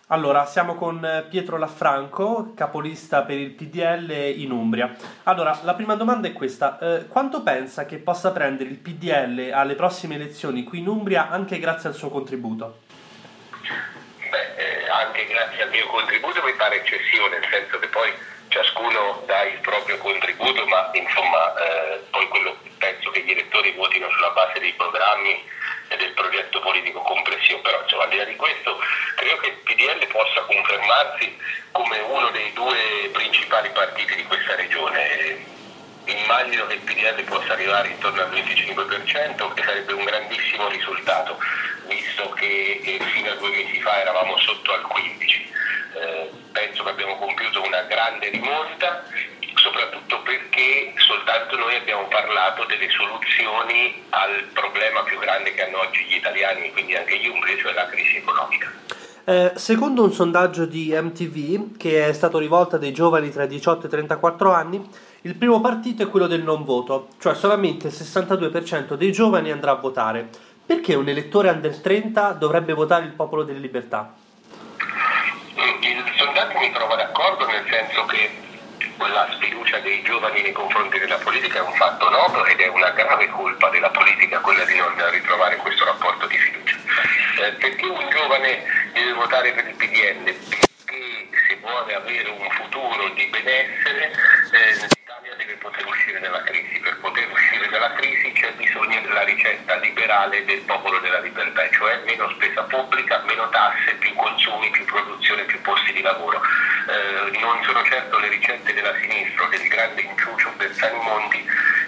Allora, siamo con Pietro Lanfranco, capolista per il PDL in Umbria. Allora, la prima domanda è questa. Quanto pensa che possa prendere il PDL alle prossime elezioni qui in Umbria anche grazie al suo contributo? Anche grazie al mio contributo mi pare eccessivo, nel senso che poi ciascuno dà il proprio contributo, ma insomma poi penso che gli elettori votino sulla base dei programmi e del progetto politico complessivo, però insomma, al di là di questo credo che il PDL possa confermarsi come uno dei due principali partiti di questa regione. Immagino che il PDL possa arrivare intorno al 25%, che sarebbe un grandissimo risultato, visto che fino a 2 mesi fa eravamo sotto al 15%. Penso che abbiamo compiuto una grande rimonta, soprattutto perché soltanto noi abbiamo parlato delle soluzioni al problema più grande che hanno oggi gli italiani, quindi anche gli umbri, cioè la crisi economica. Secondo un sondaggio di MTV, che è stato rivolto a dei giovani tra i 18 e i 34 anni, il primo partito è quello del non voto, cioè solamente il 62% dei giovani andrà a votare. Perché un elettore under 30 dovrebbe votare il Popolo delle Libertà? Il sondaggio mi trova d'accordo, nel senso che la sfiducia dei giovani nei confronti della politica è un fatto noto ed è una grave colpa della politica quella di non ritrovare questo rapporto di fiducia. Perché un giovane deve votare per il PDL? Perché se vuole avere un futuro di benessere l'Italia deve poter uscire dalla crisi. Per poter uscire dalla crisi c'è bisogno della ricetta liberale del Popolo della Libertà, cioè meno spesa pubblica, meno tasse, più consumi, più produzione, più posti di lavoro. Non sono certo le ricette della sinistra, del grande inciucio Bersani-Monti,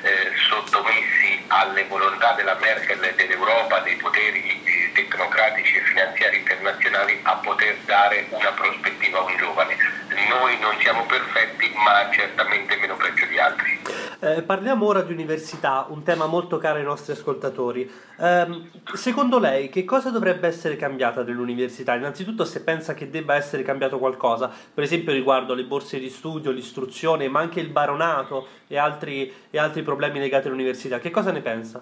sottomessi alle volontà della Merkel e dell'Europa, dei poteri tecnocratici e finanziari internazionali, a poter dare una prospettiva a un giovane. Noi non siamo perfetti, ma certamente meno peggio di altri. Parliamo ora di università, un tema molto caro ai nostri ascoltatori. Secondo lei, che cosa dovrebbe essere cambiata nell'università? Innanzitutto, se pensa che debba essere cambiato qualcosa, per esempio riguardo le borse di studio, l'istruzione, ma anche il baronato e altri problemi legati all'università. Che cosa ne pensa?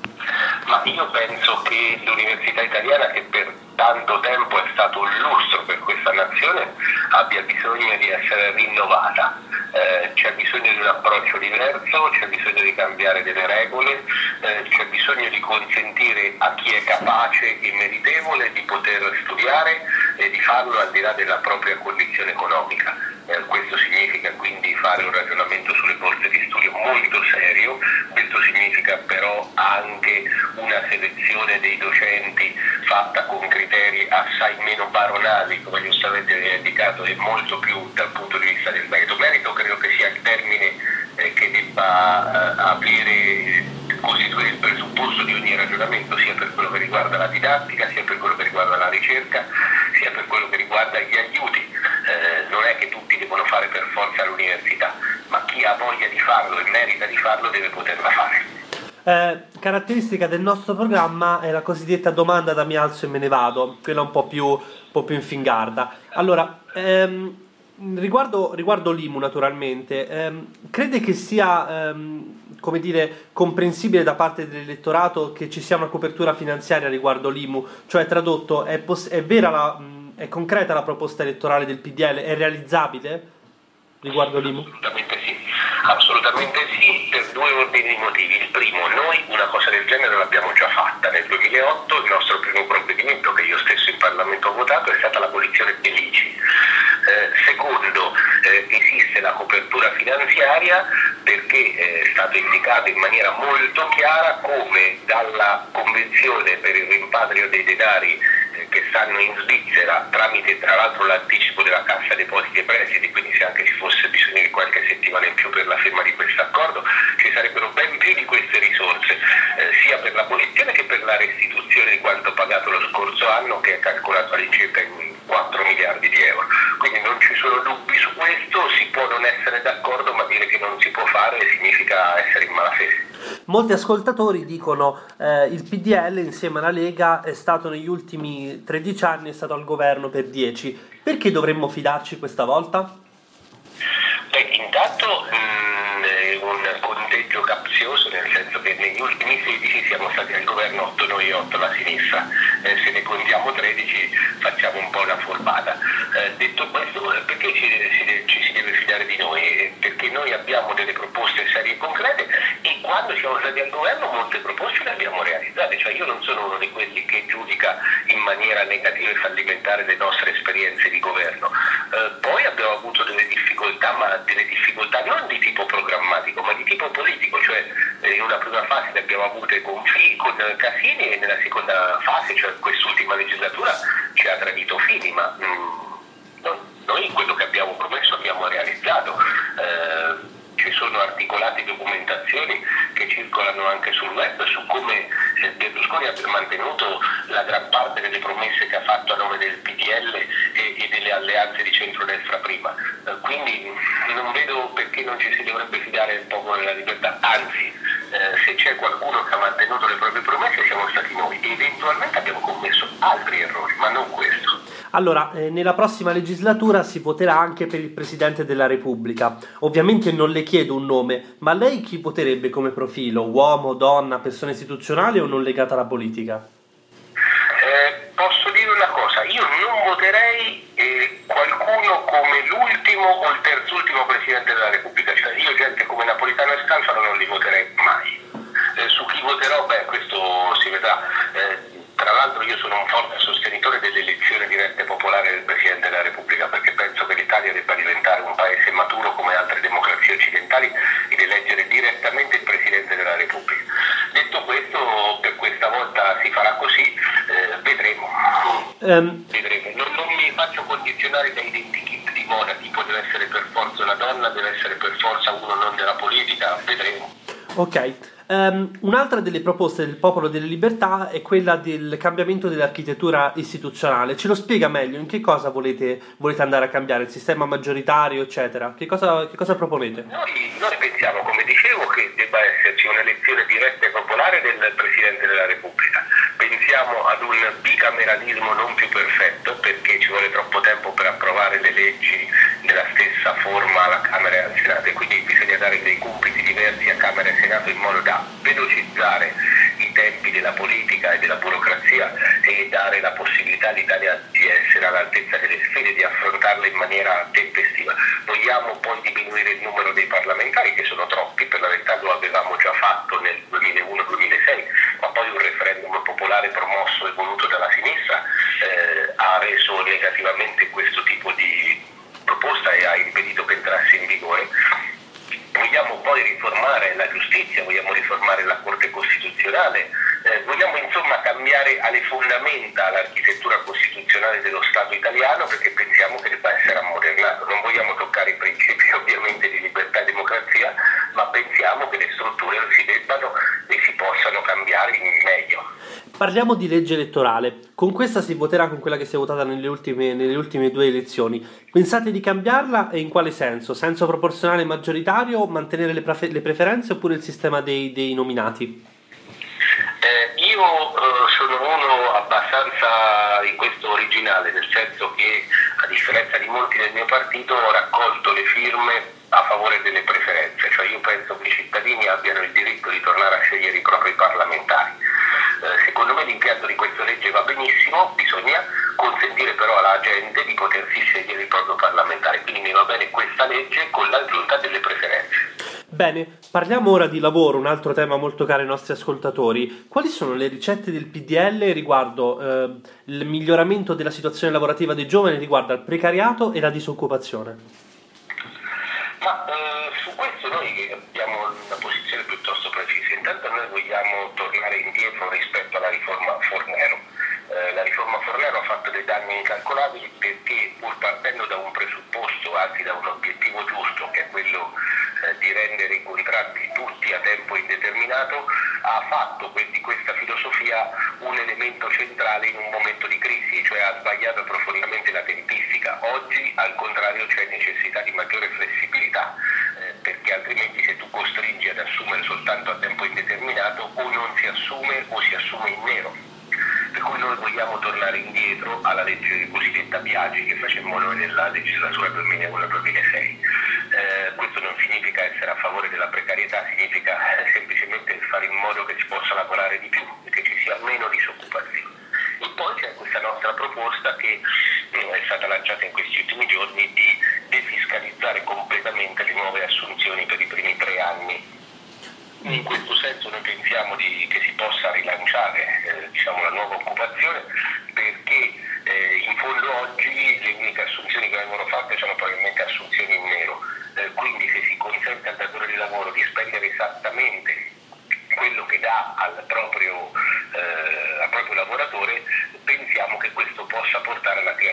Ma io penso che l'università italiana, che per tanto tempo è stato un lustro per questa nazione, abbia bisogno di essere rinnovata. C'è bisogno di un approccio diverso, c'è bisogno di cambiare delle regole, c'è bisogno di consentire a chi è capace e meritevole di poter studiare e di farlo al di là della propria condizione economica. Questo significa quindi fare un ragionamento sulle borse di studio molto serio, questo significa però anche una selezione dei docenti fatta con criteri assai meno baronali, come giustamente viene indicato, e molto più dal punto di vista del merito. Merito credo che sia il termine che debba costituire il presupposto di ogni ragionamento, sia per quello che riguarda la didattica, sia per quello che riguarda la ricerca, sia per quello che riguarda gli aiuti. Non è che tutti devono fare per forza l'università, ma chi ha voglia di farlo e merita di farlo deve poterla fare. Caratteristica del nostro programma è la cosiddetta domanda da mi alzo e me ne vado, quella un po' più infingarda. Allora, riguardo l'IMU naturalmente, crede che sia come dire, comprensibile da parte dell'elettorato che ci sia una copertura finanziaria riguardo l'IMU? Cioè, tradotto, è vera è concreta la proposta elettorale del PDL? È realizzabile riguardo l'IMU? Assolutamente sì, per 2 ordini di motivi. Il primo, noi una cosa del genere l'abbiamo già fatta. Nel 2008 il nostro primo provvedimento, che io stesso in Parlamento ho votato, è stata l'abolizione dell'ICI. Secondo, esiste la copertura finanziaria perché è stato indicato in maniera molto chiara come dalla Convenzione per il rimpatrio dei denari che stanno in Svizzera, tramite tra l'altro l'anticipo della Cassa Depositi e Prestiti, quindi se anche ci fosse bisogno di qualche settimana in più per la firma di questo accordo, ci sarebbero ben più di queste risorse, sia per l'abolizione che per la restituzione di quanto pagato lo scorso anno, che è calcolato all'incirca in 4 miliardi di euro. Quindi non ci sono dubbi su questo, si può non essere d'accordo, ma dire che non si può fare significa essere in malafede. Molti ascoltatori dicono il PDL insieme alla Lega è stato negli ultimi 13 anni, è stato al governo per 10. Perché dovremmo fidarci questa volta? Intanto un conteggio capzioso, nel senso che negli ultimi 16 siamo stati al governo 8 noi 8 la sinistra, se ne contiamo 13 facciamo un po' una furbata. Detto questo, perché ci si deve fidare di noi? Perché noi abbiamo delle proposte serie e concrete e quando siamo stati al governo molte proposte le abbiamo realizzate, cioè io non sono uno di quelli che giudica in maniera negativa e fallimentare le nostre esperienze di governo. Poi abbiamo avuto delle difficoltà, ma delle difficoltà non di tipo programmatico, ma di tipo politico, cioè in una prima fase ne abbiamo avute con Casini e nella seconda fase, cioè quest'ultima legislatura, ci ha tradito Fini, ma noi quello che abbiamo promesso abbiamo realizzato. Ci sono articolate documentazioni che circolano anche sul web su come Berlusconi abbia mantenuto la gran parte delle promesse che ha fatto a nome del PDL e delle alleanze di centrodestra prima. Quindi non vedo perché non ci si dovrebbe fidare del popolo della libertà, anzi se c'è qualcuno che ha mantenuto le proprie promesse siamo stati noi e eventualmente abbiamo commesso altri errori, ma non questo. Allora, nella prossima legislatura si voterà anche per il Presidente della Repubblica. Ovviamente non le chiedo un nome, ma lei chi voterebbe come profilo? Uomo, donna, persona istituzionale o non legata alla politica? Posso dire una cosa, io non voterei qualcuno come l'ultimo o il terzultimo Presidente della Repubblica, cioè io gente come Napolitano e Scalfaro non li voterei mai. Su chi voterò, questo si vedrà. Tra l'altro io sono un forte sostenitore dell'elezione diretta e popolare del Presidente della Repubblica perché penso che l'Italia debba diventare un paese maturo come altre democrazie occidentali ed eleggere direttamente il Presidente della Repubblica. Detto questo, per questa volta si farà così, vedremo. Vedremo. Non mi faccio condizionare da identikit di moda, tipo deve essere per forza una donna, deve essere per forza uno non della politica, vedremo. Ok. Un'altra delle proposte del Popolo delle Libertà è quella del cambiamento dell'architettura istituzionale. Ce lo spiega meglio? In che cosa volete andare a cambiare? Il sistema maggioritario, eccetera? Che cosa proponete? Noi pensiamo, come dicevo, che debba esserci un'elezione diretta e popolare del Presidente della Repubblica. Pensiamo ad un bicameralismo non più perfetto perché ci vuole troppo tempo per approvare le leggi nella stessa forma alla Camera e al Senato e quindi bisogna dare dei compiti diversi a Camera e Senato in modo da velocizzare i tempi della politica e della burocrazia e dare la possibilità all'Italia di essere all'altezza delle sfide, di affrontarle in maniera tempestiva. Vogliamo poi diminuire il numero dei parlamentari, che sono troppi, per la verità lo avevamo già fatto nel 2001-2006, ma poi un referendum popolare promosso e voluto dalla sinistra ha reso negativamente questo tipo di proposta e ha impedito che entrasse in vigore. Vogliamo poi riformare la giustizia, vogliamo riformare la Corte Costituzionale, vogliamo insomma cambiare alle fondamenta l'architettura costituzionale dello Stato italiano perché pensiamo che debba essere ammodernato. Non vogliamo toccare i principi ovviamente di libertà e democrazia, ma pensiamo che le strutture si debbano e si possano cambiare in meglio. Parliamo di legge elettorale. Con questa si voterà con quella che si è votata nelle ultime 2 elezioni. Pensate di cambiarla e in quale senso? Senso proporzionale maggioritario, mantenere le preferenze oppure il sistema dei nominati? Io sono uno abbastanza in questo originale, nel senso che a differenza di molti del mio partito ho raccolto le firme a favore delle preferenze, cioè io penso che i cittadini abbiano il diritto di tornare a scegliere i propri parlamentari. Secondo me l'impianto di questa legge va benissimo, bisogna consentire però alla gente di potersi scegliere il proprio parlamentare, quindi mi va bene questa legge con l'aggiunta delle preferenze. Bene, parliamo ora di lavoro, un altro tema molto caro ai nostri ascoltatori. Quali sono le ricette del PDL riguardo il miglioramento della situazione lavorativa dei giovani riguardo al precariato e la disoccupazione? Ma su questo noi abbiamo una posizione piuttosto precisa. Intanto noi vogliamo tornare indietro rispetto alla riforma Fornero. La riforma Fornero ha fatto dei danni incalcolabili perché pur partendo da un presupposto, anzi da un obiettivo giusto, che è quello di rendere i contratti tutti a tempo indeterminato, ha fatto di questa filosofia un elemento centrale in un momento di crisi, cioè ha sbagliato profondamente la tempistica. Oggi al contrario c'è necessità di maggiore flessibilità, perché altrimenti se tu costringi ad assumere soltanto a tempo indeterminato o non si assume o si assume in nero. Per cui noi vogliamo tornare indietro alla legge cosiddetta Biagi che facemmo noi nella legislatura 2001-2006. Questo non significa essere a favore della precarietà, significa semplicemente fare in modo che si possa lavorare di più e che ci sia meno disoccupazione. E poi c'è questa nostra proposta che è stata lanciata in questi ultimi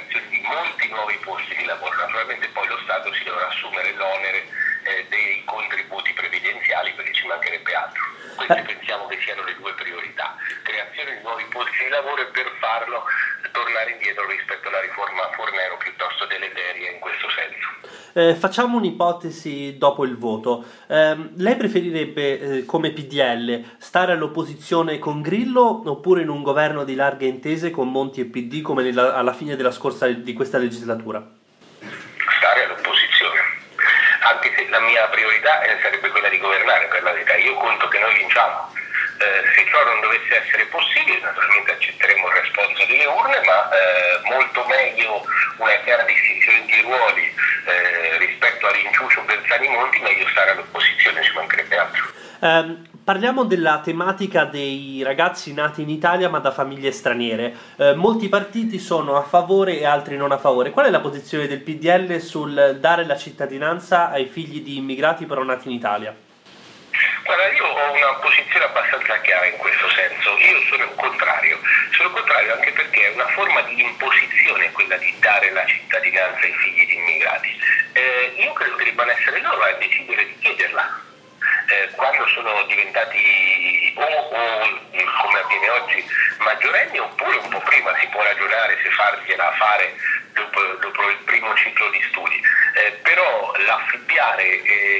creazione di molti nuovi posti di lavoro. Naturalmente poi lo Stato si dovrà assumere l'onere dei contributi previdenziali, perché ci mancherebbe altro. Queste pensiamo che siano le due priorità: creazione di nuovi posti di lavoro, e per farlo tornare indietro rispetto alla riforma Fornero, piuttosto deleteria in questo senso. Facciamo un'ipotesi dopo il voto. Lei preferirebbe, come PDL, stare all'opposizione con Grillo oppure in un governo di larghe intese con Monti e PD come alla fine di questa legislatura? Stare all'opposizione, anche se la mia priorità sarebbe quella di governare, per la verità. Io conto che noi vinciamo. Se ciò non dovesse essere possibile, naturalmente accetteremo il responso delle urne, ma molto meglio una chiara distinzione di ruoli rispetto all'inciucio Bersani-Monti, meglio stare all'opposizione, ci mancherebbe altro. Parliamo della tematica dei ragazzi nati in Italia ma da famiglie straniere. Molti partiti sono a favore e altri non a favore. Qual è la posizione del PDL sul dare la cittadinanza ai figli di immigrati però nati in Italia? Guarda, io ho una posizione abbastanza chiara in questo senso. Io sono contrario anche perché è una forma di imposizione quella di dare la cittadinanza ai figli di immigrati. Io credo che debbano essere loro a decidere di chiederla. Quando sono diventati o come avviene oggi maggiorenni, oppure un po' prima si può ragionare se fargliela fare dopo il primo ciclo di studi, però l'affibbiare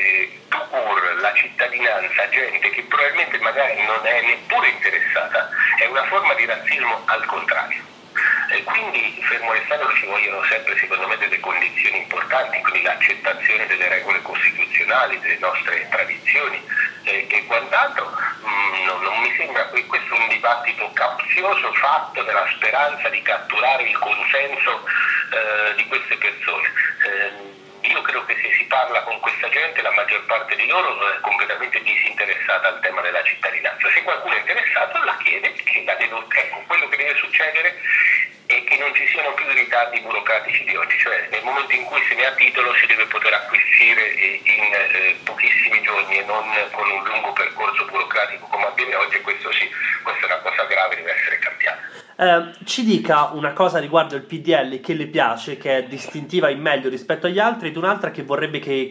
la cittadinanza a gente che probabilmente magari non è neppure interessata è una forma di razzismo al contrario. Quindi, fermo restando che ci vogliono sempre, secondo me, delle condizioni importanti, quindi l'accettazione delle regole costituzionali, delle nostre tradizioni e quant'altro, non mi sembra che questo è un dibattito capzioso fatto nella speranza di catturare il consenso di queste persone. Io credo che se si parla con questa gente, la maggior parte di loro è completamente disinteressata al tema della cittadinanza. Se qualcuno è interessato, la chiede, ecco, quello che deve succedere è che non ci siano più i ritardi burocratici di oggi, cioè nel momento in cui se ne ha titolo si deve poter acquisire in pochissimi giorni e non con un lungo percorso burocratico come avviene oggi, questo sì, questa è una cosa grave, deve essere cambiata. Ci dica una cosa riguardo il PDL che le piace, che è distintiva in meglio rispetto agli altri, ed un'altra che vorrebbe che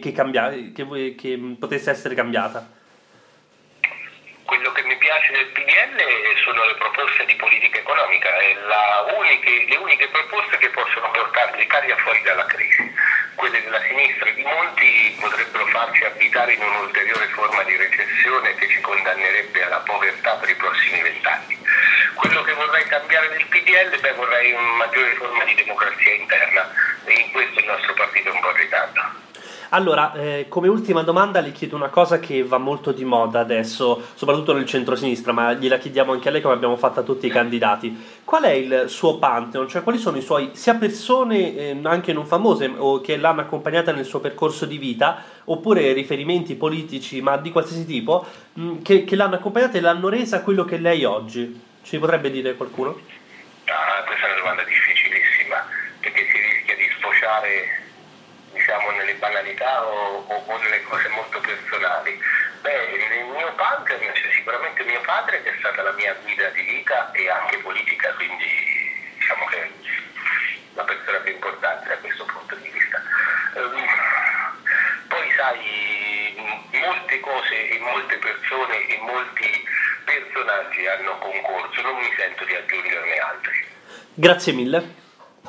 potesse essere cambiata. Quello che mi piace del PDL sono le proposte di politica economica, le uniche proposte che possono portare l'Italia fuori dalla crisi. Quelle della sinistra e di Monti potrebbero farci abitare in un'ulteriore forma di recessione che ci condannerebbe alla povertà per i prossimi 20 anni. Quello che vorrei cambiare nel PDL, vorrei una maggiore forma di democrazia interna, e in questo il nostro partito è un po' in ritardo. Allora, come ultima domanda le chiedo una cosa che va molto di moda adesso, soprattutto nel centro-sinistra, ma gliela chiediamo anche a lei come abbiamo fatto a tutti i candidati. Qual è il suo pantheon? Cioè, quali sono i suoi, sia persone anche non famose o che l'hanno accompagnata nel suo percorso di vita, oppure riferimenti politici, ma di qualsiasi tipo, che l'hanno accompagnata e l'hanno resa quello che lei oggi? Ci potrebbe dire qualcuno? Questa è una domanda difficilissima, perché si rischia di sfociare, diciamo, nelle banalità o nelle cose molto personali. Nel mio pantheon c'è sicuramente mio padre, che è stata la mia guida di vita e anche politica, quindi diciamo che è la persona più importante da questo punto di vista. Poi sai, molte cose e molte persone e molti personaggi hanno concorso, non mi sento di aggiungerne altri. Grazie mille.